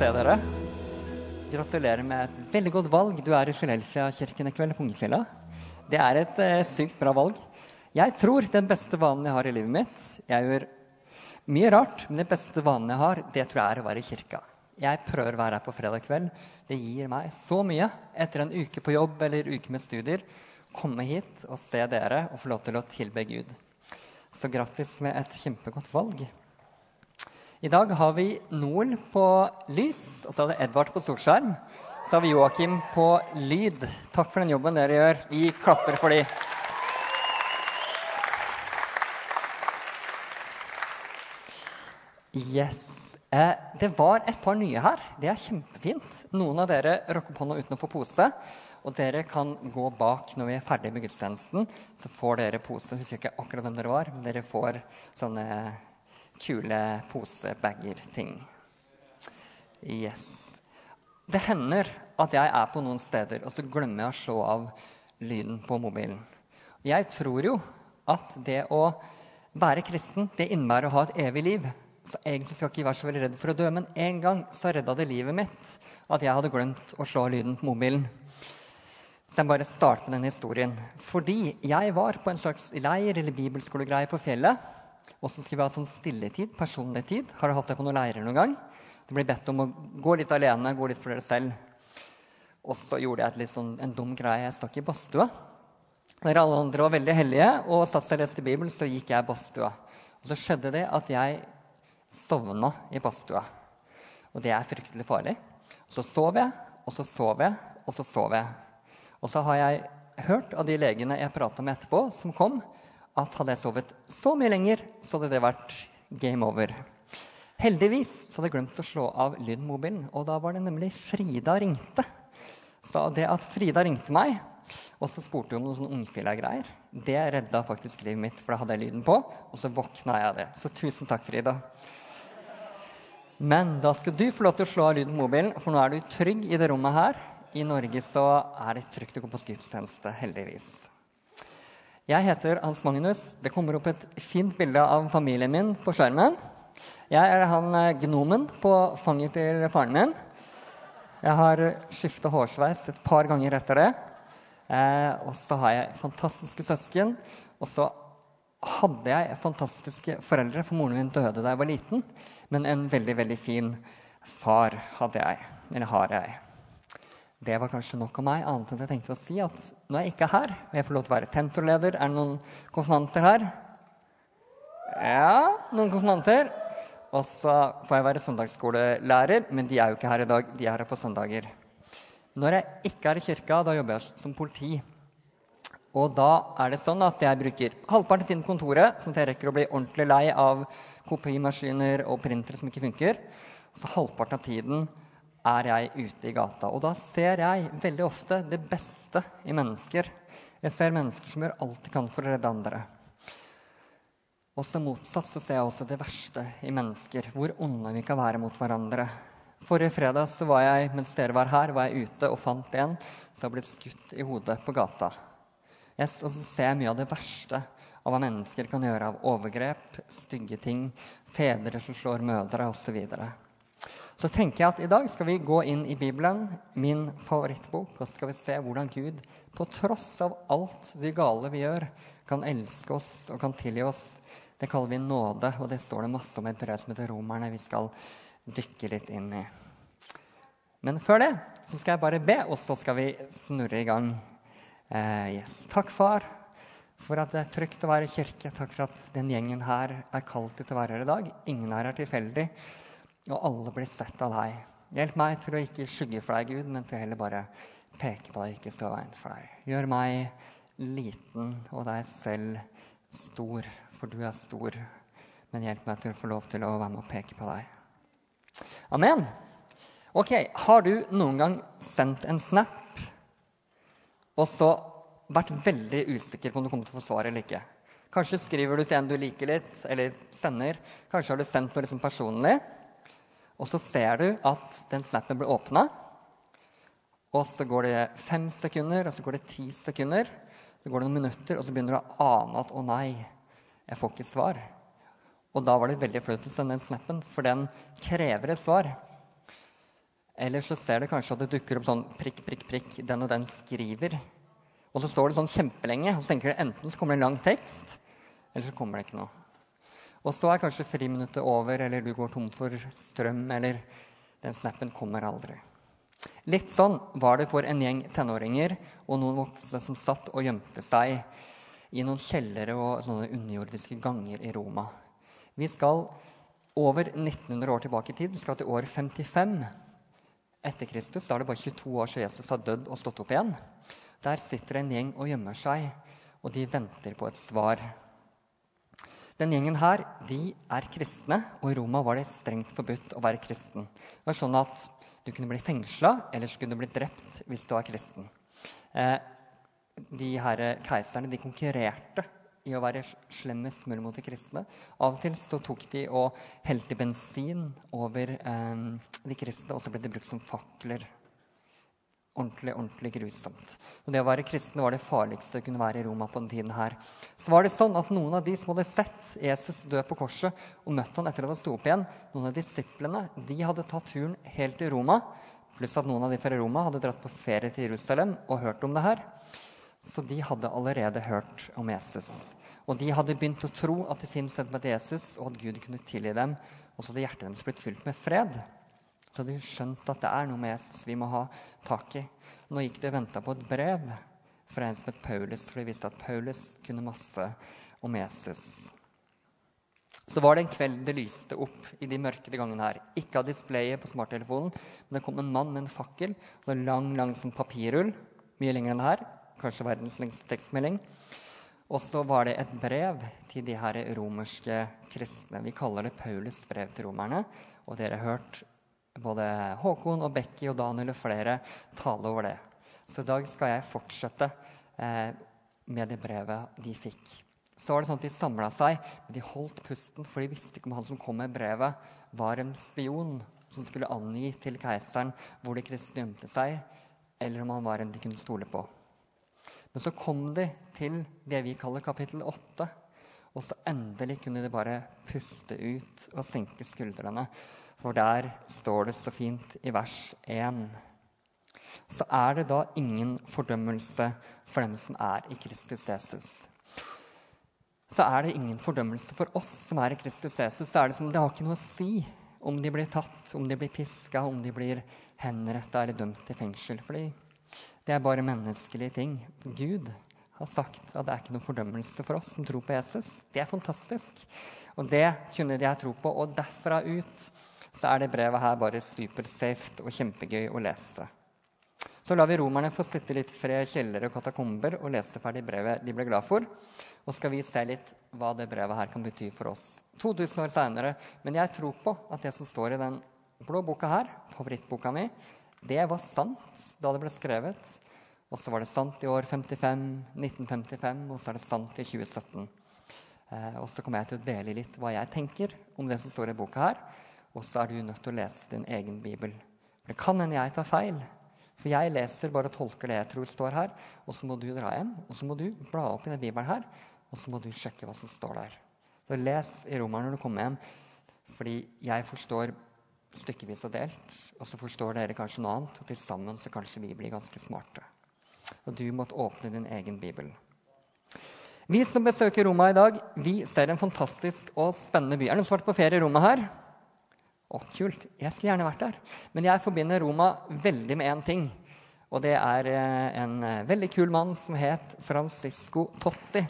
dere. Gratulerer med et veldig godt valg. Du I Philadelphia-kirken I kveld på Ungefjella. Det et sykt bra valg. Jeg tror den beste vanen jeg har I livet mitt, jeg gjør mye rart, men den beste vanen jeg har, det tror jeg å være I kirka. Jeg prøver å være her på fredag kveld. Det gir meg så mye etter en uke på jobb eller uke med studier. Komme hit og se dere og få lov til å tilbe Gud. Så grattis med et kjempegodt valg. I dag har vi Noel på lys, og så det Edvard på storskjerm. Så har vi Joakim på lyd. Takk for den jobben dere gjør. Vi klapper for de. Yes. Det var et par nye her. Det kjempefint. Noen av dere rokker på hånda uten å få pose, og dere kan gå bak når vi ferdig med gudstjenesten, så får dere pose. Jeg husker ikke akkurat hvem dere var, men dere får sånne kule posebagger-ting. Yes. Det hender at jeg på noen steder, og så glemmer jeg å slå av lyden på mobilen. Jeg tror jo at det å være kristen, det innebærer å ha et evig liv. Så egentlig skal jeg ikke være så veldig redd for å dø, men en gang så reddet det livet mitt at jeg hadde glemt å slå av lyden på mobilen. Så jeg bare starter med denne historien. Fordi jeg var på en slags leir eller bibelskolegreie på fjellet, og så skulle vi ha sånn stilletid, personlig tid. Har dere hatt det på noen leirer noen gang? Det blir bedt om å gå litt alene, gå litt for dere selv. Og så gjorde jeg en dum greie. Jeg stakk I badstua. Når alle andre var veldig hellige og satt seg og leste Bibelen, så gikk jeg I badstua. Og så skjedde det at jeg sovna I badstua. Og det fryktelig farlig. Og så sov jeg, og så sov jeg, og så sov jeg. Og så har jeg hørt av de legene jeg pratet med etterpå, som kom, at hadde jeg sovet så mye lenger, så hadde det vært game over. Heldigvis så hadde jeg glemt å slå av lydmobilen, og da var det nemlig Frida ringte. Så det at Frida ringte meg, og så spurte hun om noen sånne ungfilla-greier, det reddet faktisk livet mitt, for da hadde jeg lyden på, og så våkna jeg av det. Så tusen takk, Frida. Men da skal du få lov til å slå av lyden på mobilen, for nå du trygg I det rommet her. I Norge så det trygt å gå på gudstjeneste, heldigvis. Jeg heter Hans Magnus. Det kommer opp et fint bilde av familien min på skjermen. Jeg han gnomen på fanget til faren min. Jeg har skiftet hårsveis et par ganger etter det. Og så har jeg fantastiske søsken. Og så hadde jeg fantastiske foreldre, for moren min døde da jeg var liten. Men en veldig, veldig fin far hadde jeg, eller har jeg. Det var kanskje nok av meg, annet enn jeg tenkte å si at når jeg ikke her, og jeg får lov til å være tentorleder, det noen konfirmanter her? Ja, noen konfirmanter. Og så får jeg være søndagsskolelærer, men de jo ikke her I dag, de her på søndager. Når jeg ikke I kirka, da jobber jeg som politi. Og da det sånn at jeg bruker halvparten av tiden på kontoret, sånn at jeg rekker å bli ordentlig lei av kopimaskiner og printere som ikke funker. Så halvparten av tiden jeg ute I gata. Og da ser jeg veldig ofte det beste I mennesker. Jeg ser mennesker som gjør alt de kan for å redde andre. Og så motsatt så ser jeg også det verste I mennesker, hvor onde vi kan være mot hverandre. Forrige fredag så var jeg, mens dere var her, var jeg ute og fant en som har blitt skutt I hodet på gata. Og så ser jeg mye av det verste av hva mennesker kan gjøre av overgrep, stygge ting, fedre som slår mødre og så videre. Så tenker jeg at I dag skal vi gå inn I Bibelen, min favorittbok, og skal vi se hvordan Gud, på tross av alt det gale vi gjør, kan elske oss og kan tilgi oss. Det kaller vi nåde, og det står det masse om I et brev som heter Romerne vi skal dykke litt inn I. Men før det, så skal jeg bare be, og så skal vi snurre I gang. Yes. Takk, far, for at det trygt å være I kirke. Takk for at den gjengen her kalt til å være her I dag. Ingen her tilfeldig. Og alle blir sett av deg. Hjelp meg til å ikke skygge for deg, Gud, men til heller bare peke på deg, ikke stå veien for deg. Gjør meg liten og deg selv stor, for du stor. Men hjelp meg til å få lov til å være med og peke på deg. Amen. Ok, har du noen gang sendt en snap, og så vært veldig usikker på om du kommer til å få svar eller ikke? Kanskje skriver du til en du liker litt, eller sender. Kanskje har du sendt noe liksom personlig. Og så ser du at den snappen blir åpnet, og så går det 5 sekunder, og så går det 10 sekunder, så går det noen minutter, og så begynner du å ane at, å nei, jeg får ikke svar. Og da var det veldig flaut å sende den snappen, for den krever et svar. Eller så ser det kanskje at det dukker opp sånn prikk, prikk, prikk, den og den skriver. Og så står det sånn kjempelenge, og så tenker du enten så kommer det en lang tekst, eller så kommer det ikke noe. Og så kanskje friminuttet over, eller du går tom for strøm, eller den snappen kommer aldri. Litt sånn var det for en gjeng tenåringer og noen voksne som satt og gjemte seg i noen kjellere og sånne underjordiske ganger i Roma. Vi skal over 1900 år tilbake i tid, vi skal til år 55 etter Kristus. Da er det bare 22 år siden Jesus har dødd og stått opp igjen. Der sitter en gjeng og gjemmer seg, og de venter på et svar. Den gjengen her, de er kristne, og i Roma var det strengt forbudt å være kristen. Det var sånn at du kunne bli fengslet, eller så kunne du bli drept hvis du var kristen. De her keiserne, de konkurrerte i å være slemmest mulig mot de kristne. Av og til så tok de og helte bensin over de kristne, og så ble de brukt som fakler. Ordentlig grusomt. Og det å være kristne var det farligste det kunne være i Roma på den tiden her. Så var det sånn at noen av de som hadde sett Jesus dø på korset og møtt han etter at han sto opp igjen, noen av disiplene, de hadde tatt turen helt til Roma, pluss at noen av de fra Roma hadde dratt på ferie til Jerusalem og hørt om det her. Så de hadde allerede hørt om Jesus. Og de hadde begynt å tro at det finnes en som heter Jesus, og at Gud kunne tilgi dem, og så hadde hjertet deres blitt fylt med fred. Så hadde de skjønt at det er noe med Jesus vi må ha tak i. Nå gikk de og ventet på et brev fra en som het Paulus, for de visste at Paulus kunne masse om Jesus. Så var det en kveld det lyste opp i de mørkede gangene her. Ikke av displayet på smarttelefonen, men det kom en mann med en fakkel og en lang sånn papirrull, mye lenger enn det her, kanskje verdens lengste tekstmelding. Og så var det et brev til de her romerske kristne. Vi kaller det Paulus brev til romerne, og dere har hørt både Håkon og Becky og Daniel og flere tale over det. Så i dag skal jeg fortsette med det brevet de fikk. Så var det sånn at de samlet seg, men de holdt pusten, for de visste ikke om han som kom med brevet var en spion som skulle angi til keiseren hvor de kristne gjemte seg, eller om han var en de kunne stole på. Men så kom de til det vi kaller kapittel 8, og så endelig kunne de bare puste ut og senke skuldrene. For der står det så fint i vers 1. Så er det da ingen fordømmelse for dem som er i Kristus Jesus. Så er det ingen fordømmelse for oss som er i Kristus Jesus. Så er det som det har ikke noe å si om de blir tatt, om de blir pisket, om de blir henrettet eller dømt til fengsel. Fordi det er bare menneskelige ting. Gud har sagt at det er ikke noe fordømmelse for oss som tror på Jesus. Det er fantastisk. Og det kunne jeg tro på, og derfra ut så er det brevet her bare supersafe og kjempegøy å lese. Så lar vi romerne få sitte litt fred i kjellere og katakomber og lese ferdig brevet de ble glad for. Og skal vi se litt hva det brevet her kan bety for oss 2000 år senere. Men jeg tror på at det som står i den blå boka her, favorittboka mi, det var sant da det ble skrevet. Og så var det sant i år 1955, og så er det sant i 2017. Og så kommer jeg til å dele litt hva jeg tenker om det som står i boka her. Og så er du nødt til å lese din egen bibel. For det kan hende jeg tar feil. For jeg leser bare og tolker det jeg tror står her. Og så må du dra hjem, og så må du bla opp i den bibelen her. Og så må du sjekke hva som står der. Så les i Romerne når du kommer hjem. Fordi jeg forstår stykkevis og delt. Og så forstår dere kanskje noe annet. Og til sammen så kanskje vi blir ganske smarte. Og du måtte åpne din egen bibel. Vi som besøker Roma i dag, vi ser en fantastisk og spennende by. Er det noen som har vært på ferie i Roma her? Kult. Jeg skulle gjerne vært der. Men jeg forbinder Roma veldig med en ting. Og det er en veldig kul mann som het Francesco Totti.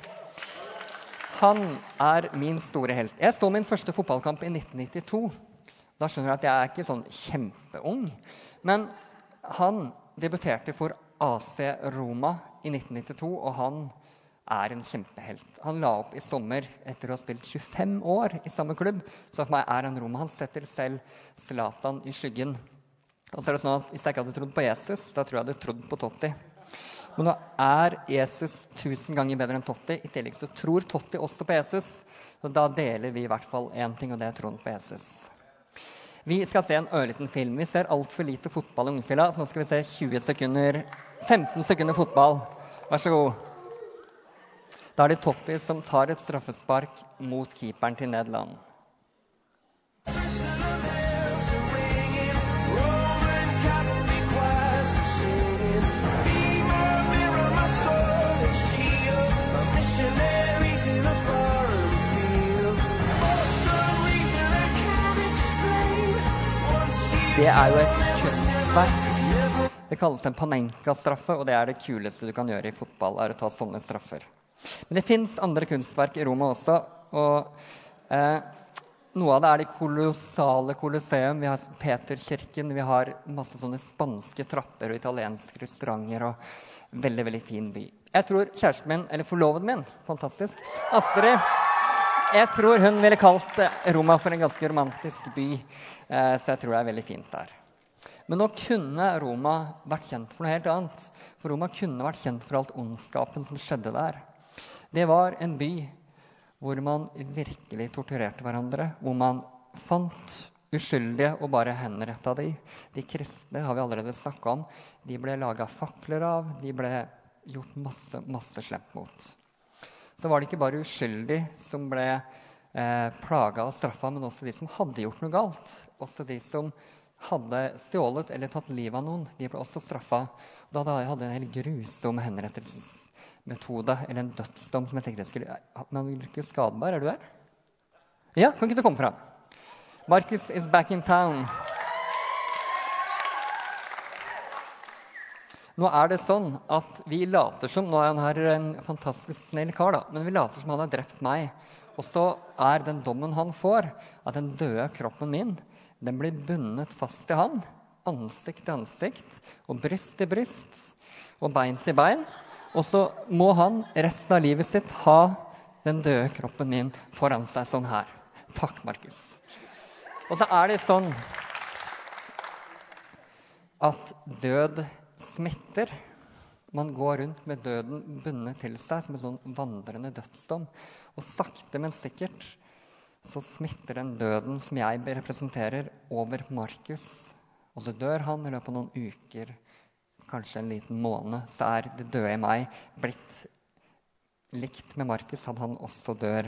Han er min store helt. Jeg så min første fotballkamp i 1992. Da skjønner du at jeg er ikke sånn kjempeung. Men han debuterte for AC Roma i 1992, og han er en kjempehelt. Han la opp i sommer etter å ha spilt 25 år i samme klubb. Så for meg er han Roma. Han setter selv Zlatan i skyggen. Og så er det sånn at hvis jeg ikke hadde trodd på Jesus, da tror jeg hadde trodd på Totti. Men nå er Jesus 1000 ganger bedre enn Totti. I tillegg så tror Totti også på Jesus. Så da deler vi i hvert fall en ting, og det er troen på Jesus. Vi skal se en ørliten film. Vi ser alt for lite fotball i Ungfilla, så nå skal vi se 15 sekunder fotball. Vær så god. Da er det Totti som tar et straffespark mot keeperen til Nederland. Det jo et kunstverk. Det kalles en Panenka-straffe, og det det kuleste du kan gjøre i fotball, å ta sånne straffer. Men det finnes andre kunstverk i Roma også, og noe av det de kolossale kolosseum. Vi har Peterkirken, vi har masse sånne spanske trapper og italienske restauranter, og veldig, veldig fin by. Jeg tror kjæresten min, eller forloven min, fantastisk, Astrid, jeg tror hun ville kalt Roma for en ganske romantisk by, så jeg tror det veldig fint der. Men nå kunne Roma vært kjent for noe helt annet, for Roma kunne vært kjent for alt ondskapen som skjedde der. Det var en by hvor man virkelig torturerte hverandre, hvor man fant uskyldige og bare henrettet de. De kristne har vi allerede snakket om. De ble laget fakler av, de ble gjort masse slemt mot. Så var det ikke bare uskyldige som ble plaget og straffet, men også de som hadde gjort noe galt. Også de som hadde stjålet eller tatt livet av noen, de ble også straffet. Da hadde en helt grusom henrettelsesmetode, eller en dødsdom som jeg tenkte jeg skulle... Man vil ikke skadbar, du der? Ja, kan ikke du komme frem? Marcus is back in town. Nå det sånn at vi later som, nå han her en fantastisk snill kar da, men vi later som han har drept meg. Og så den dommen han får, at den døde kroppen min, den blir bundet fast til han, ansikt til ansikt, og bryst til bryst, og bein til bein. Og så må han resten av livet sitt ha den døde kroppen min foran seg sånn her. Takk, Markus. Og så det sånn at død smitter. Man går rundt med døden bundet til seg som en sånn vandrende dødsdom. Og sakte, men sikkert, så smitter den døden som jeg representerer over Markus. Og så dør han i løpet av noen uker, kanskje en liten måned, så det døde i meg blitt likt med Markus, at han også dør.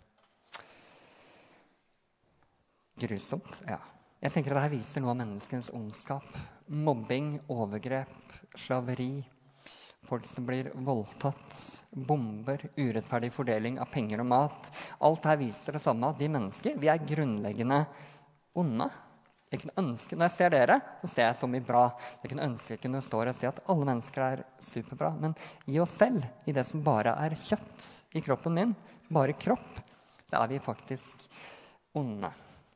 Grusomt, ja. Jeg tenker at dette viser noe av menneskens ondskap. Mobbing, overgrep, slaveri, folk som blir voldtatt, bomber, urettferdig fordeling av penger og mat. Alt dette viser det samme. De mennesker, vi grunnleggende onde. Jeg kunne ønske, når jeg ser dere, så ser jeg så mye bra. Jeg kunne ønske jeg kunne stå og si at alle mennesker superbra. Men i oss selv, i det som bare kjøtt i kroppen min, bare kropp, da vi faktisk onde.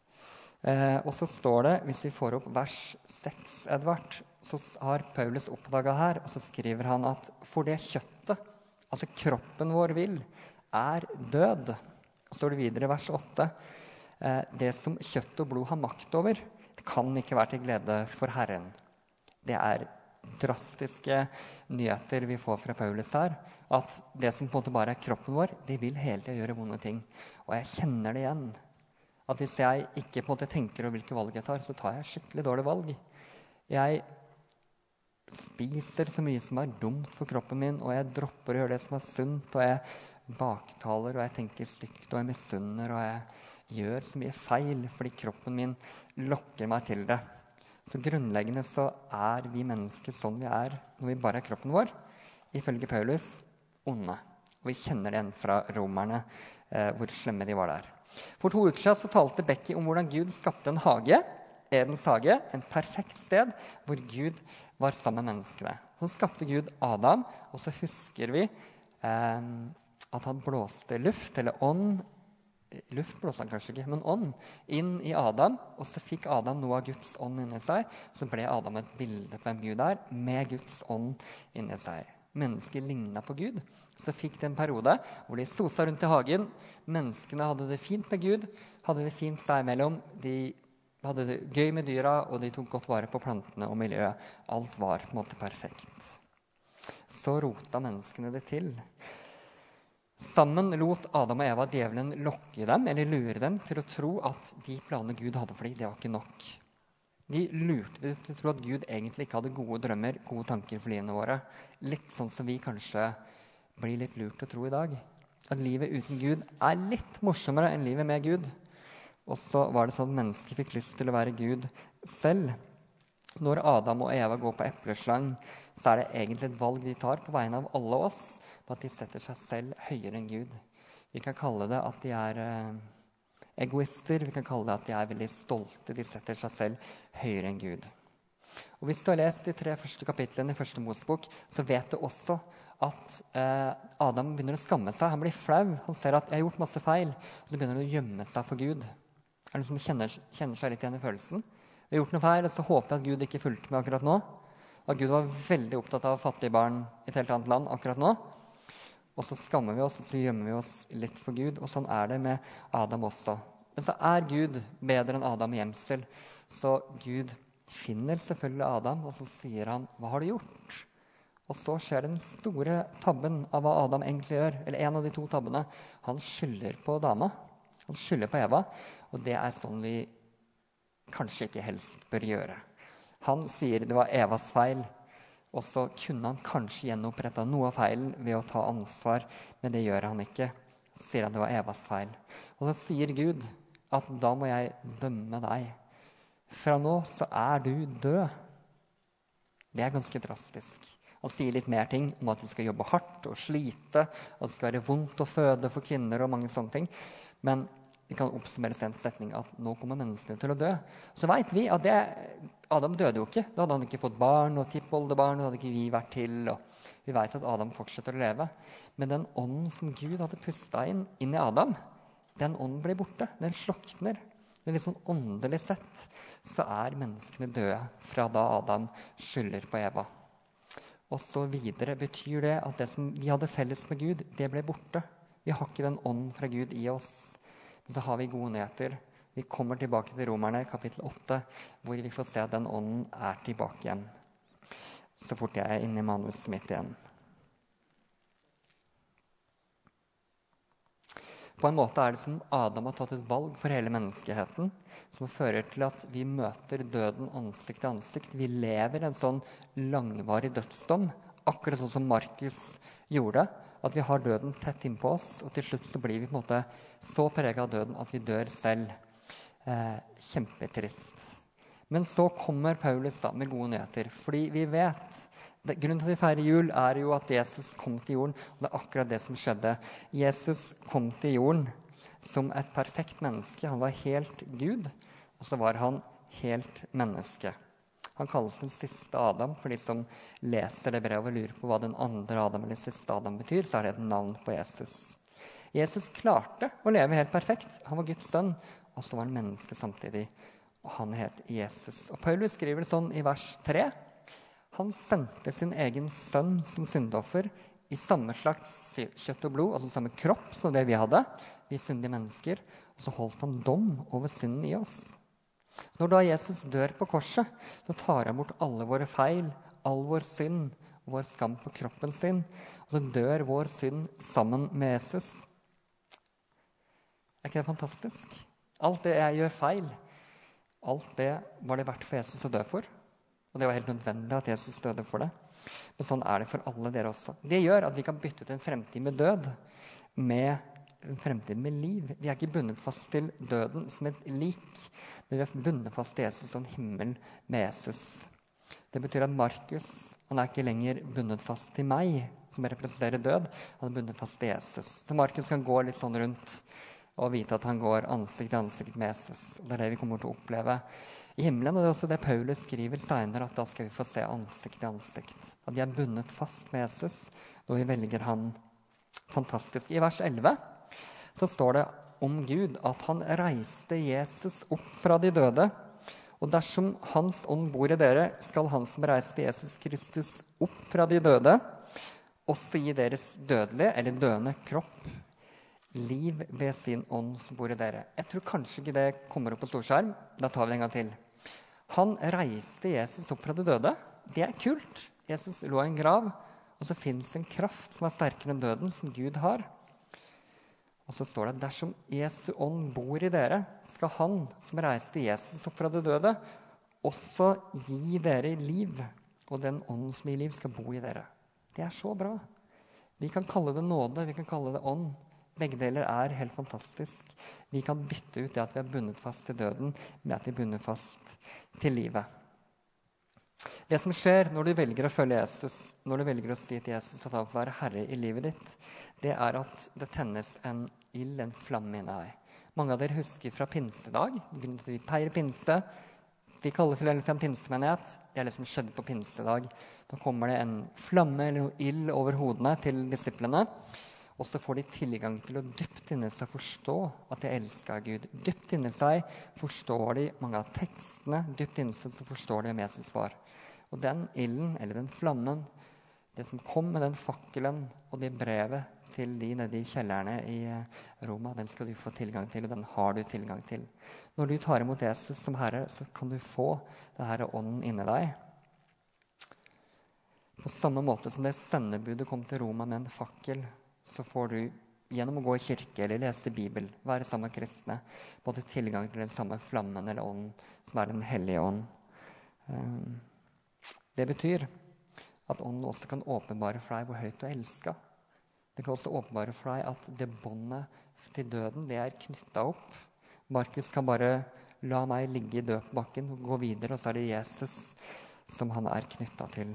Og så står det, hvis vi får opp vers 6, Edvard, så har Paulus oppdaget her, og så skriver han at for det kjøttet, altså kroppen vår vil, død. Og så står det videre i vers 8, det som kjøtt og blod har makt over, det kan ikke være til glede for Herren. Det drastiske nyheter vi får fra Paulus her, at det som på en måte bare kroppen vår, det vil hele tiden gjøre vonde ting. Og jeg kjenner det igjen. At hvis jeg ikke på en måte tenker over hvilke valg jeg tar, så tar jeg skikkelig dårlig valg. Jeg spiser så mye som dumt for kroppen min, og jeg dropper å gjøre det som sunt, og jeg baktaler, og jeg tenker stygt, og jeg misunner, og jeg gjør så mye feil, fordi kroppen min lokker meg til det. Så grunnleggende så vi mennesker sånn vi når vi bare kroppen vår, ifølge Paulus, onde. Og vi kjenner det igjen fra romerne, hvor slemme de var der. For 2 uker siden så talte Becky om hvordan Gud skapte en hage, Edens hage, en perfekt sted hvor Gud var sammen med menneskene. Så skapte Gud Adam, og så husker vi at han blåste luft, eller ånd, luft blåste han kanskje ikke, men ånd, inn i Adam, og så fikk Adam noe av Guds ånd inni seg, så ble Adam et bilde på hvem Gud med Guds ånd inni seg. Mennesker lignet på Gud, så fikk det en periode hvor de sosa rundt i hagen. Menneskene hadde det fint med Gud, hadde det fint seg imellom. De hadde det gøy med dyra, og de tok godt vare på plantene og miljøet. Alt var på en måte perfekt. Så rota menneskene det til. Sammen lot Adam og Eva djevelen lokke dem, eller lure dem, til å tro at de planene Gud hadde for dem, det var ikke nok. De lurte dem til å tro at Gud egentlig ikke hadde gode drømmer, gode tanker for livene våre. Litt sånn som vi kanskje blir litt lurt å tro i dag. At livet uten Gud litt morsommere enn livet med Gud. Og så var det sånn at mennesker fikk lyst til å være Gud selv. Når Adam og Eva går på epleslang, så det egentlig et valg de tar på vegne av alle oss, på at de setter seg selv høyere enn Gud. Vi kan kalle det at de egoister. Vi kan kalle det at de veldig stolte. De setter seg selv høyere enn Gud. Og hvis du har lest de 3 første kapitlene i første Mosebok, så vet du også at Adam begynner å skamme seg. Han blir flau. Han ser at jeg har gjort masse feil. Og det begynner å gjemme seg for Gud. Det noen som kjenner seg litt igjen i følelsen? Vi har gjort noe feil, og så håper jeg at Gud ikke fulgte med akkurat nå. At Gud var veldig opptatt av fattige barn i et helt annet land akkurat nå. Og så skammer vi oss, og så gjemmer vi oss litt for Gud. Og sånn det med Adam også. Men så Gud bedre enn Adam i gjemsel. Så Gud finner selvfølgelig Adam, og så sier han, hva har du gjort? Og så skjer den store tabben av hva Adam egentlig gjør, eller en av de 2 tabbene. Han skylder på dama, han skylder på Eva, og det sånn vi kanskje ikke helst bør gjøre. Han sier det var Evas feil, og så kunne han kanskje gjenopprettet noe av feilen ved å ta ansvar, men det gjør han ikke. Så sier han det var Evas feil. Og så sier Gud at da må jeg dømme deg. Fra nå så du død. Det ganske drastisk. Han sier litt mer ting om at de skal jobbe hardt og slite, at det skal være vondt å føde for kvinner og mange sånne ting. Men vi kan oppsummere en setning at nå kommer menneskene til å dø. Så vet vi at Adam døde jo ikke. Da hadde han ikke fått barn og tippoldebarn, da hadde ikke vi vært til. Og vi vet at Adam fortsetter å leve. Men den ånden som Gud hadde pustet inn i Adam, den ånden ble borte. Den slokner. Men litt sånn åndelig sett så menneskene døde fra da Adam skylder på Eva. Og så videre betyr det at det som vi hadde felles med Gud, det ble borte. Vi har ikke den ånden fra Gud i oss. Men så har vi gode nyheter. Vi kommer tilbake til Romerne, kapittel 8, hvor vi får se at den ånden tilbake igjen. Så fort jeg inne i manuset mitt igjen. På en måte det som Adam har tatt et valg for hele menneskeheten, som fører til at vi møter døden ansikt til ansikt. Vi lever en sånn langvarig dødsdom, akkurat sånn som Markus gjorde, at vi har døden tett innpå oss, og til slutt så blir vi på en måte så preget av døden at vi dør selv. Kjempetrist. Men så kommer Paulus da med gode nyheter, fordi vi vet grunnen til at vi feirer jul jo at Jesus kom til jorden, og det akkurat det som skjedde. Jesus kom til jorden som et perfekt menneske. Han var helt Gud, og så var han helt menneske. Han kalles den siste Adam, for de som leser det brevet og lurer på hva den andre Adam eller siste Adam betyr, så det et navn på Jesus. Jesus klarte å leve helt perfekt. Han var Guds sønn, og så var han menneske samtidig, og han het Jesus. Og Paulus skriver det sånn i vers 3. Han sendte sin egen sønn som syndoffer i samme slags kjøtt og blod, altså samme kropp som det vi hadde, vi syndige mennesker, og så holdt han dom over synden i oss. Når da Jesus dør på korset, så tar han bort alle våre feil, all vår synd og vår skam på kroppen sin, og så dør vår synd sammen med Jesus. Ikke det fantastisk? Alt det jeg gjør feil, alt det var det verdt for Jesus å dø for. Og det var helt nødvendig at Jesus døde for det. Men sånn det for alle dere også. Det gjør at vi kan bytte ut en fremtid med død med en fremtid med liv. Vi ikke bundet fast til døden som et lik, men vi bundet fast til Jesus som en himmel med Jesus. Det betyr at Markus han ikke lenger bundet fast til meg, som representerer død. Han bundet fast til Jesus. Så Markus kan gå litt sånn rundt og vite at han går ansikt til ansikt med Jesus. Og det det vi kommer til å oppleve i himmelen, og det også det Paulus skriver senere, at da skal vi få se ansikt til ansikt. At de bundet fast med Jesus, og vi velger han fantastisk. I vers 11 så står det om Gud at han reiste Jesus opp fra de døde, og dersom hans ånd bor i dere, skal han som reiste Jesus Kristus opp fra de døde, også gi deres dødelige eller døende kropp liv ved sin ånd som bor i dere. Jeg tror kanskje ikke det kommer opp på storskjerm, da tar vi det en gang til. Han reiste Jesus opp fra de døde. Det kult. Jesus lå i en grav, og så finnes en kraft som sterkere enn døden, som Gud har. Og så står det, dersom Jesu ånd bor i dere, skal han som reiste Jesus opp fra de døde, også gi dere liv, og den ånd som gir liv skal bo i dere. Det så bra. Vi kan kalle det nåde, vi kan kalle det ånd. Begge deler helt fantastisk. Vi kan bytte ut det at vi bundet fast til døden, med at vi bundet fast til livet. Det som skjer når du velger å følge Jesus, når du velger å si til Jesus at han får være herre i livet ditt, det er at det tennes en ild, en flamme inni deg. Mange av dere husker fra pinsedag. Vi feirer pinse. Vi kaller Philadelphia en pinsemenighet. Det er det som skjedde på pinsedag. Da kommer det en flamme eller ild over hodene til disiplene. Og så får de tilgang til å dypt inni seg forstå at de elsker Gud. Dypt inni seg forstår de mange av tekstene. Dypt inni seg så forstår de om Jesus var. Og den ilden, eller den flammen, det som kom med den fakkelen og det brevet til de nede i kjellerne i Roma, den skal du få tilgang til, og den har du tilgang til. Når du tar imot Jesus som Herre, så kan du få denne ånden inni deg. På samme måte som det sendebudet kom til Roma med en fakkel, så får du gjennom å gå i kirke eller lese Bibel, være sammen med kristne, både tilgang til den samme flammen eller ånden, som er den hellige ånd. Det betyr at ånden også kan åpenbare for deg hvor høyt du elsker. Det kan også åpenbare for deg at det båndet til døden, det er knyttet opp. Markus kan bare la meg ligge i dødbakken og gå videre, og så er det Jesus som han er knyttet til.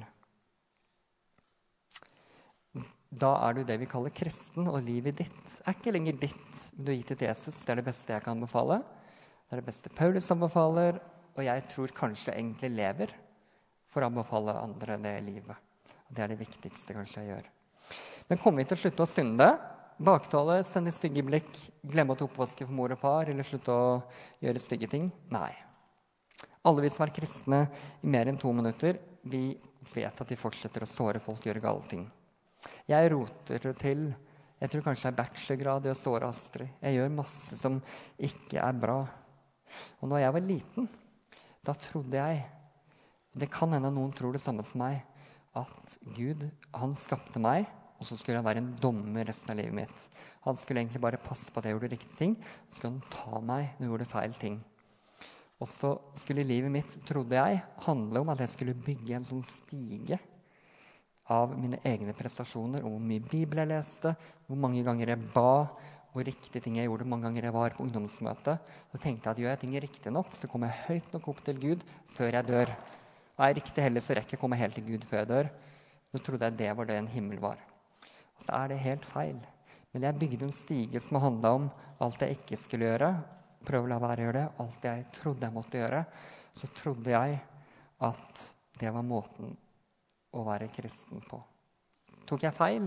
Da er du det vi kaller kristen, og livet ditt er ikke lenger ditt, men du har gitt det til Jesus. Det er det beste jeg kan anbefale. Det er det beste Paulus anbefaler, og jeg tror kanskje egentlig lever for å anbefale andre det livet. Og det er det viktigste kanskje jeg gjør. Men kommer vi til å slutte å synde, baktale, sende stygge blikk, glemme å ta oppvaske for mor og far, eller slutte å gjøre stygge ting? Nei. Alle vi som er kristne i mer enn 2 minutter, vi vet at de fortsetter å såre folk, gjøre gale ting. Jeg roter det til. Jeg tror kanskje jeg er bachelorgrad i å såre Astrid. Jeg gjør masse som ikke er bra. Og når jeg var liten, da trodde jeg, det kan hende noen tror det samme som meg, at Gud, han skapte meg, og så skulle han være en dommer resten av livet mitt. Han skulle egentlig bare passe på at jeg gjorde riktige ting, så skulle han ta meg når jeg gjorde feil ting. Og så skulle livet mitt, trodde jeg, handle om at jeg skulle bygge en sånn stige av mine egne prestasjoner, og hvor mye Bibel jeg leste, hvor mange ganger jeg ba, hvor riktige ting jeg gjorde, hvor mange ganger jeg var på ungdomsmøte. Så tenkte jeg at gjør jeg ting riktig nok, så kommer jeg høyt nok opp til Gud før jeg dør. Og er riktig heller, så rekker jeg å komme helt til Gud før jeg dør. Så trodde jeg det var det en himmel var. Og så er det helt feil. Men jeg bygde en stige som handlet om alt jeg ikke skulle gjøre, prøve å la være å gjøre det, alt jeg trodde jeg måtte gjøre. Så trodde jeg at det var måten å være kristen på. Tok jeg feil?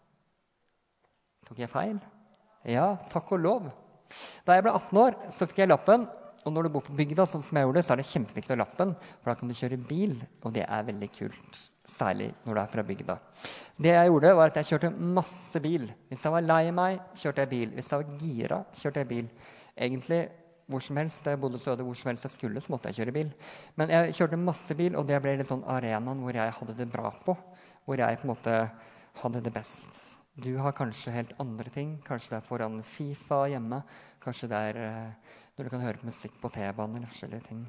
Tok jeg feil? Ja, takk og lov. Da jeg ble 18 år, så fikk jeg lappen. Og når du bor på bygda, sånn som jeg gjorde, så er det kjempeviktig å ha lappen, for da kan du kjøre bil, og det er veldig kult, særlig når du er fra bygda. Det jeg gjorde, var at jeg kjørte masse bil. Hvis jeg var lei meg, kjørte jeg bil. Hvis jeg var gira, kjørte jeg bil. Egentlig hvor som helst, da jeg bodde så hvor som helst jeg skulle, så måtte jeg kjøre bil. Men jeg kjørte masse bil, og det ble litt sånn arenaen hvor jeg hadde det bra på, hvor jeg på en måte hadde det best. Du har kanskje helt andre ting. Kanskje det er foran FIFA hjemme. Kanskje det er når du kan høre på musikk på T-banen eller forskjellige ting.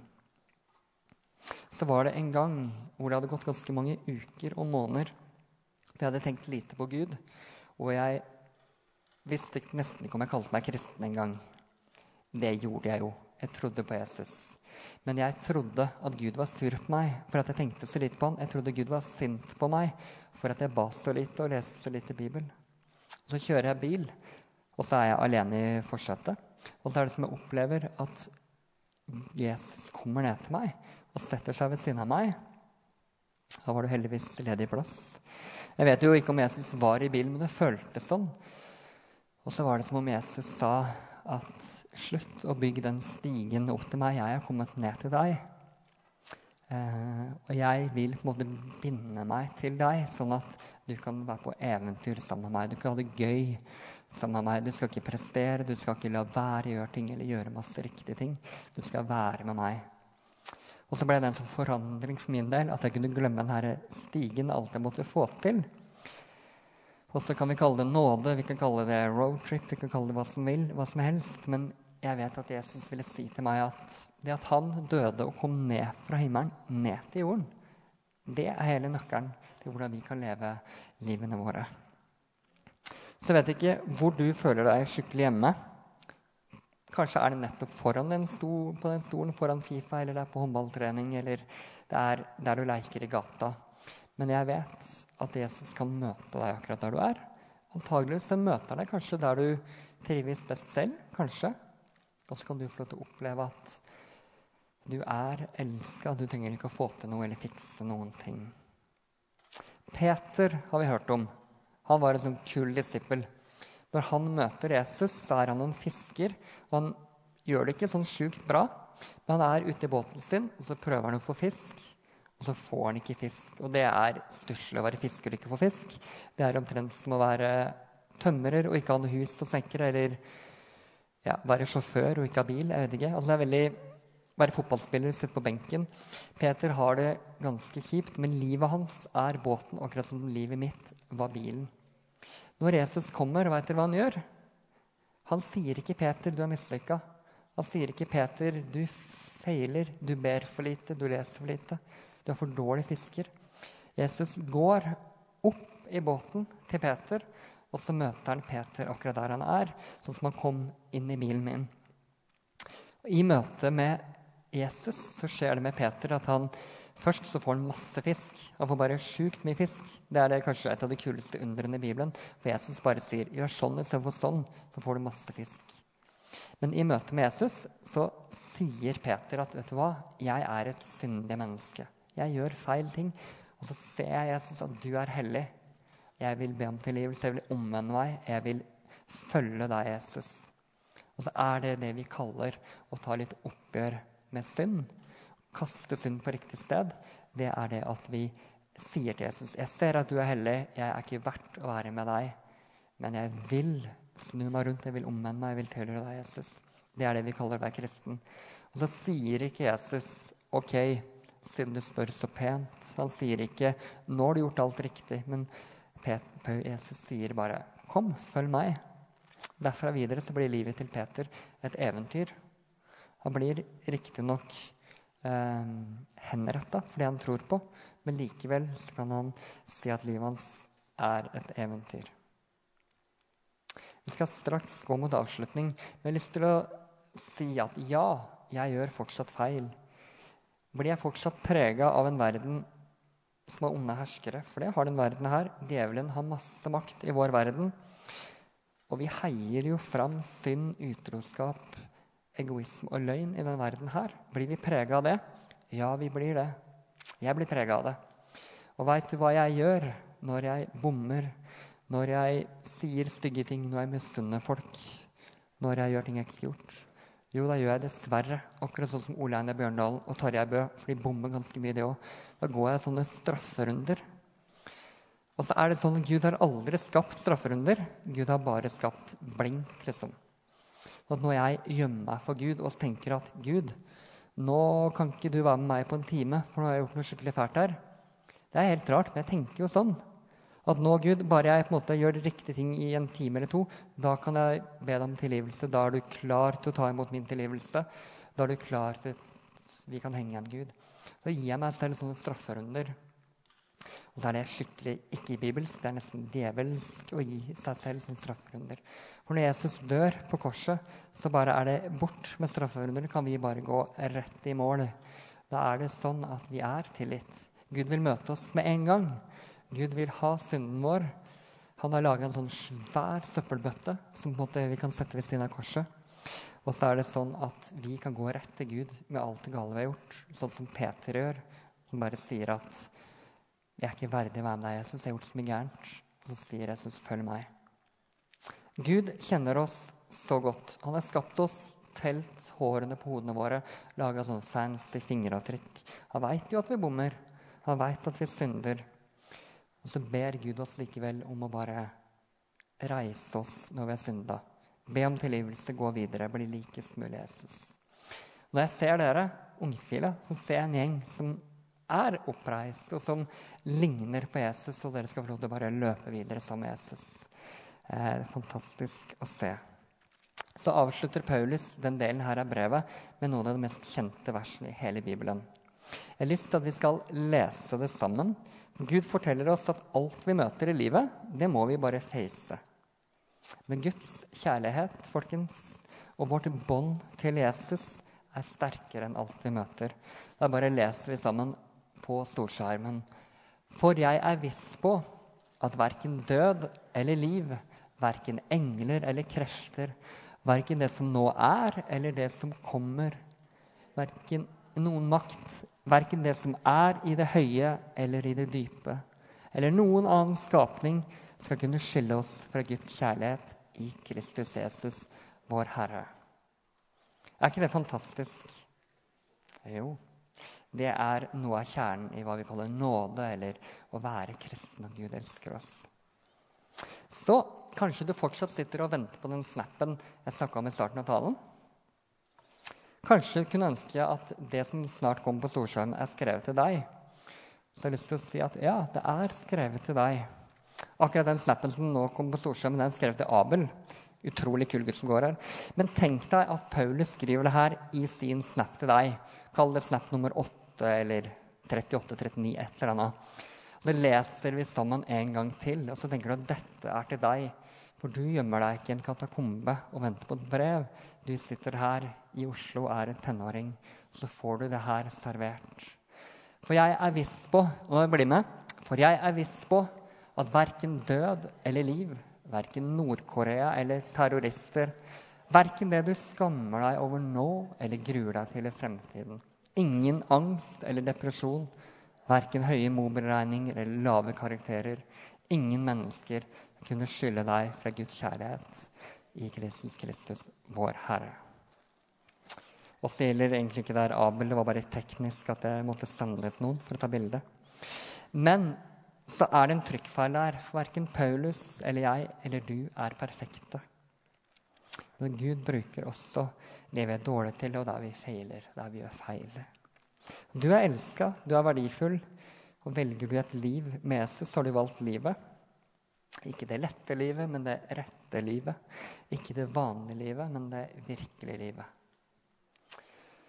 Så var det en gang hvor det hadde gått ganske mange uker og måneder. Jeg hadde tenkt lite på Gud, og jeg visste nesten ikke om jeg kalte meg kristen en gang. Det gjorde jeg jo. Jeg trodde på Jesus. Men jeg trodde at Gud var sur på meg for at jeg tenkte så lite på han. Jeg trodde Gud var sint på meg for at jeg ba så lite og leste så lite Bibel. Og så kjører jeg bil, og så er jeg alene i forsetet. Og så er det som jeg opplever at Jesus kommer ned til meg og setter seg ved siden av meg. Da var det heldigvis ledig plass. Jeg vet jo ikke om Jesus var i bilen, men det føltes sånn. Og så var det som om Jesus sa at slutt å bygge den stigen opp til meg. Jeg har kommet ned til deg. Og jeg vil på en måte binde meg til deg, sånn at du kan være på eventyr sammen med meg. Du kan ha det gøy sammen med meg. Du skal ikke prestere, du skal ikke la være å gjøre ting eller gjøre masse riktige ting. Du skal være med meg. Og så ble det en sånn forandring for min del, at jeg kunne glemme denne stigen, alt jeg måtte få til. Og så kan vi kalle det nåde, vi kan kalle det roadtrip, vi kan kalle det hva som helst. Men jeg vet at Jesus ville si til meg at det at han døde og kom ned fra himmelen, ned til jorden, det er hele nøkkelen til hvordan vi kan leve livene våre. Så jeg vet ikke hvor du føler deg skikkelig hjemme. Kanskje er det nettopp foran på den stolen foran FIFA, eller det er på håndballtrening, eller det er der du leker i gata. Men jeg vet at Jesus kan møte deg akkurat der du er. Antagelig så møter han deg kanskje der du trives best selv, kanskje. Og så kan du få lov til å oppleve at du er elsket, du trenger ikke å få til noe eller fikse noen ting. Peter har vi hørt om. Han var en sånn kul disippel. Når han møter Jesus, så er han en fisker, og han gjør det ikke sånn sjukt bra, men han er ute i båten sin, og så prøver han å få fisk, og så får han ikke fisk. Og det er stusslig å være fisker og ikke få fisk. Det er omtrent som å være tømrer og ikke ha noe hus å senke, eller være sjåfør og ikke ha bil, jeg vet ikke. Altså det er veldig... Være fotballspiller, sitte på benken. Peter har det ganske kjipt, men livet hans er båten, akkurat som livet mitt var bilen. Når Jesus kommer, vet dere hva han gjør? Han sier ikke, Peter, du er mislykket. Han sier ikke, Peter, du feiler, du ber for lite, du leser for lite. Du er for dårlig fisker. Jesus går opp i båten til Peter, og så møter han Peter akkurat der han er, sånn som han kom inn i bilen min. I møte med Jesus så skjer det med Peter at han først så får han masse fisk. Han får bare sjukt mye fisk. Det er kanskje et av de kuleste underne i Bibelen. For Jesus bare sier, gjør sånn i stedet for sånn, så får du masse fisk. Men i møte med Jesus så sier Peter at, vet du hva, jeg er et syndig menneske. Jeg gjør feil ting. Og så ser jeg Jesus at du er hellig. Jeg vil be om tilgivelse, jeg vil omvende meg, jeg vil følge deg, Jesus. Og så er det vi kaller å ta litt oppgjør med synd. Kaste synd på riktig sted. Det er det at vi sier til Jesus, jeg ser at du er hellig, jeg er ikke verdt å være med deg, men jeg vil snu meg rundt, jeg vil omvende meg, jeg vil tilhøre deg, Jesus. Det er det vi kaller å være kristen. Og så sier ikke Jesus, ok, siden du spør så pent. Han sier ikke, nå har du gjort alt riktig, men Jesus sier bare, kom, følg meg. Derfra videre så blir livet til Peter et eventyr. Han blir riktig nok henrettet for det han tror på, men likevel så kan han si at livet hans er et eventyr. Vi skal straks gå mot avslutning, men jeg har lyst til å si at ja, jeg gjør fortsatt feil. Blir jeg fortsatt preget av en verden som har onde herskere? For det har den verden her. Djevelen har masse makt i vår verden. Og vi heier jo fram synd, utroskap, egoisme og løgn i den verden her. Blir vi preget av det? Ja, vi blir det. Jeg blir preget av det. Og vet du hva jeg gjør når jeg bommer, når jeg sier stygge ting, når jeg misunner folk, når jeg gjør ting jeg ikke skal gjort? Jo, da gjør jeg dessverre, akkurat sånn som Ole Einar Bjørndal og Tarjei Bø, for de bommer ganske mye det også. Da går jeg sånne strafferunder. Og så er det sånn at Gud har aldri skapt strafferunder. Gud har bare skapt blink, liksom. Så at når jeg gjemmer meg for Gud og tenker at Gud, nå kan ikke du være med meg på en time, for nå har jeg gjort noe skikkelig fælt her. Det er helt rart, men jeg tenker jo sånn. At nå, Gud, bare jeg på en måte gjør riktige ting i en time eller to, da kan jeg be deg om tilgivelse. Da er du klar til å ta imot min tilgivelse. Da er du klar til at vi kan henge igjen, Gud. Så gir jeg meg selv sånne strafferunder. Og så er det skikkelig ikke bibelsk, det er nesten djevelsk å gi seg selv som strafferunder. For når Jesus dør på korset, så bare er det bort med strafferunder, kan vi bare gå rett i mål. Da er det sånn at vi er tilgitt. Gud vil møte oss med en gang. Gud vil ha synden vår. Han har laget en sånn svær søppelbøtte som på en måte vi kan sette ved siden av korset. Og så er det sånn at vi kan gå rett til Gud med alt det gale vi har gjort, sånn som Peter gjør, som bare sier at jeg er ikke verdig å være med deg, Jesus, jeg har gjort så mye gærent. Og så sier Jesus, følg meg. Gud kjenner oss så godt. Han har skapt oss, telt hårene på hodene våre, laget sånn fancy fingeravtrykk. Han vet jo at vi bommer. Han vet at vi synder. Og så ber Gud oss likevel om å bare reise oss når vi har syndet. Be om tilgivelse, gå videre, bli likest mulig Jesus. Når jeg ser dere, ungfile, så ser jeg en gjeng som er oppreist, og som ligner på Jesus, og dere skal få lov til å bare løpe videre sammen med Jesus. Det er fantastisk å se. Så avslutter Paulus den delen her av brevet med noen av de mest kjente versene i hele Bibelen. Jeg har lyst til at vi skal lese det sammen. Gud forteller oss at alt vi møter i livet, det må vi bare face. Men Guds kjærlighet, folkens, Og vårt bånd til Jesus sterkere enn alt vi møter. Da bare leser vi sammen på storskjermen. For jeg viss på at hverken død eller liv, hverken engler eller krefter, hverken det som nå eller det som kommer, hverken noen makt, hverken det som i det høye eller i det dype, eller noen annen skapning skal kunne skille oss fra Guds kjærlighet i Kristus Jesus, vår Herre. Ikke det fantastisk? Jo, det noe av kjernen i hva vi kaller nåde, eller å være kristen, at Gud elsker oss. Så kanskje du fortsatt sitter og venter på den snappen jeg snakket om i starten av talen. Kanskje du kunne ønske at det som snart kommer på storskjermen skrevet til deg. Så jeg har lyst til å si at ja, det skrevet til deg. Akkurat den snappen som nå kommer på storskjermen, den skrevet til Abel. Utrolig kul gutt som går her. Men tenk deg at Paulus skriver det her i sin snap til deg. Kall det snap nummer 8 eller 38, 39, et eller annet. Det leser vi sammen en gang til, og så tenker du at dette til deg. For du gjemmer deg ikke i en katakombe og venter på et brev. Du sitter her i Oslo og en tenåring, så får du det her servert. For jeg viss på, og bli med, for jeg viss på at hverken død eller liv, hverken Nord-Korea eller terrorister, hverken det du skammer deg over nå eller gruer deg til i fremtiden, ingen angst eller depresjon, hverken høye mobilregninger eller lave karakterer, ingen mennesker kunne skylde deg fra Guds kjærlighet i Kristus, vår Herre. Og så gjelder egentlig ikke der Abel, det var bare teknisk at jeg måtte sende ut noen for å ta bilde. Men så det en trykkfeil der, for hverken Paulus eller jeg eller du perfekte. Men Gud bruker også det vi dårlige til, og der vi feiler, der vi gjør feil. Du elsket, du verdifull, og velger du et liv med Jesus, så har du valgt livet. Ikke det lette livet, men det rette livet. Ikke det vanlige livet, men det virkelige livet.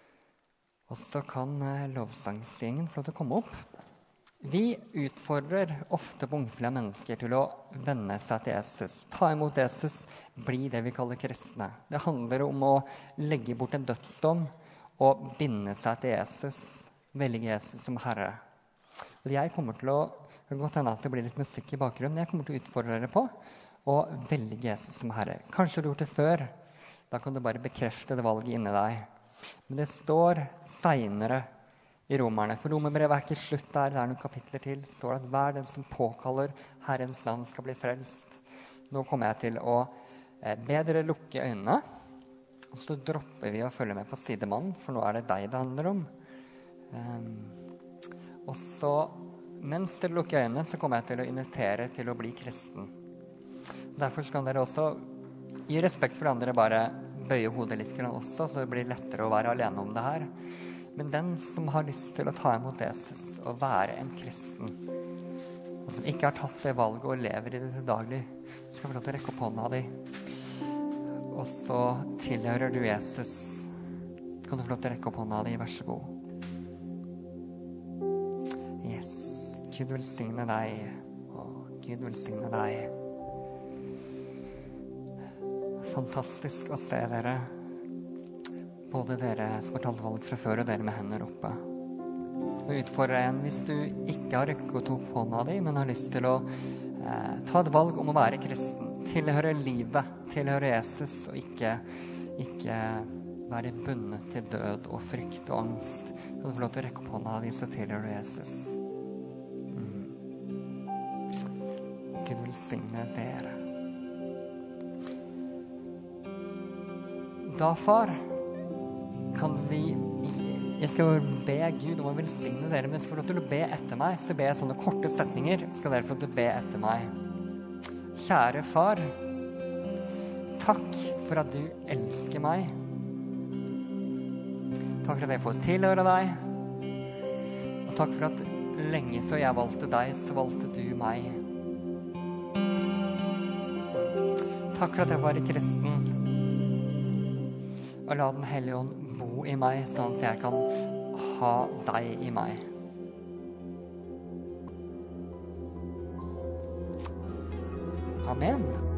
Og så kan lovsangsgjengen få lov til å komme opp. Vi utfordrer ofte bunkfulle mennesker til å vende seg til Jesus. Ta imot Jesus, bli det vi kaller kristne. Det handler om å legge bort en dødsdom og binde seg til Jesus. Velge Jesus som Herre. Og jeg kommer til å, det kan godt hende at det blir litt musikk i bakgrunnen, jeg kommer til å utfordre dere på å velge Jesus som Herre. Kanskje du har gjort det før, da kan du bare bekrefte det valget inni deg. Men det står senere i Romerne, for Romerbrevet ikke slutt der, det noen kapitler til, står at hver den som påkaller Herrens navn skal bli frelst. Nå kommer jeg til å be dere lukke øynene, og så dropper vi å følge med på sidemannen, for nå det deg det handler om. Og så, mens dere lukker øynene, så kommer jeg til å invitere til å bli kristen. Derfor kan dere også, i respekt for de andre, bare bøye hodet litt også, så det blir lettere å være alene om det her. Men den som har lyst til å ta imot Jesus og være en kristen, og som ikke har tatt det valget og lever i det til daglig, skal få lov til å rekke opp hånda di. Og så tilhører du Jesus. Kan du få lov til å rekke opp hånda di? Vær så god. Yes. Gud velsigne deg. Gud velsigne deg. Fantastisk å se dere. Både dere som har tatt valg fra før, og dere med hender oppe. Og utfordrer en, hvis du ikke har rekket opp hånda di, men har lyst til å ta et valg om å være kristen, tilhøre livet, tilhøre Jesus, og ikke være bundet til død og frykt og angst. Kan du få lov til å rekke opp hånda di, så tilhører du Jesus. Gud velsigne dere. Da, far, jeg skal be Gud om å velsigne dere, men jeg skal få lov til å be etter meg, så ber jeg sånne korte setninger, skal dere få lov til å be etter meg. Kjære far, takk for at du elsker meg. Takk for at jeg får tilhøre deg. Og takk for at lenge før jeg valgte deg, så valgte du meg. Takk for at jeg var kristen. Og la Den Hellige Ånd bo i meg, sånn at jeg kan ha deg i meg. Amen.